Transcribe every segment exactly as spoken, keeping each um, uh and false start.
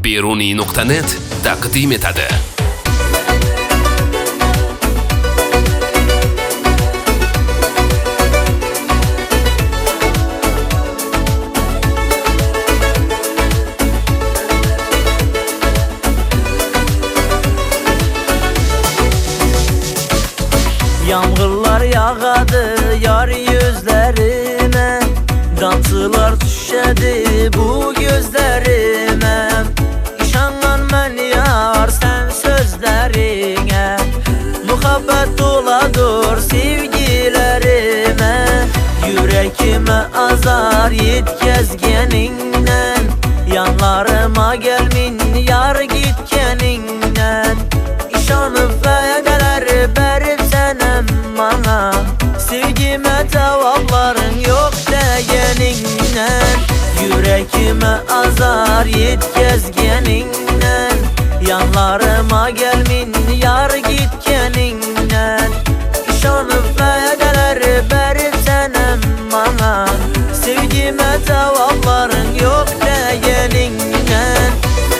Beruniy nuqta net taqdim etadi. Yağmurlar yağadı yar yüzlerime, damcılar düşedi bu gözlerime. İşangan ben yar sen sözlerine, muhabbet doladır sevgilerime. Yüreğime azar yetkazgeninden, yanlarıma gelmin yar gitkeninden. İşanıp vəədələr berip senem bana, sevgime cevapların yok degeninden. Yüreğime azar yetkazgeninden, yanlarıma gelmin yar gitkeninden. İşanıp vəədələr berip senem bana, sevgime cevapların yok degeninden.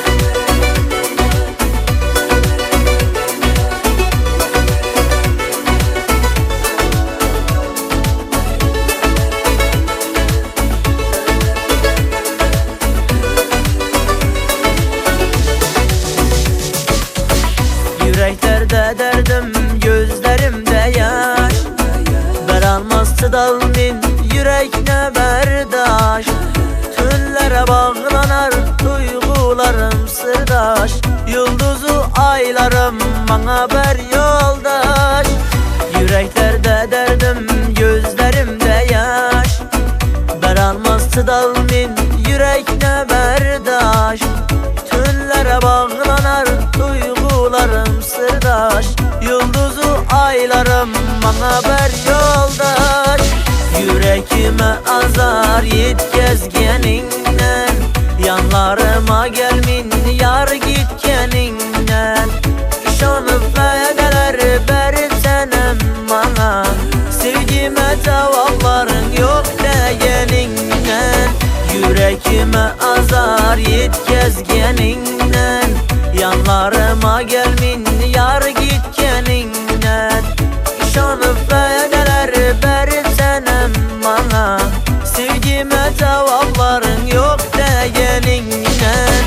Yüreklerde derdim, gözlerimde yaş, Beranmaz çıdalmin yürekne berdaş. Tünlere bağlanar duygularım sırdaş, yıldızı aylarım bana ber yoldaş. Yüreklerde derdim, gözlerimde yaş, Beranmaz çıdalmin yürekne berdaş. Tünlere bağlanar duygularım sırdaş, yıldızı aylarım bana ber yoldaş. Yüreğime azar yetkazgeninden, yanlarıma gelmin yar gitkeninden. İşanıp vəədələr berip senem bana, sevgime cevapların yok degeninden. Yüreğime azar yetkazgeninden, yanlarıma gelmin yar gitkeninden. İşanıp vəədələr berip senem bana, sevgime cevapların yok degeninden.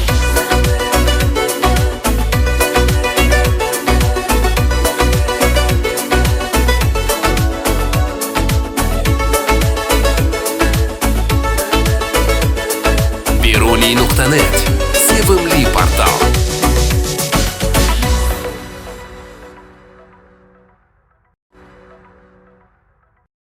Beruniy nuqta net sevimli portal.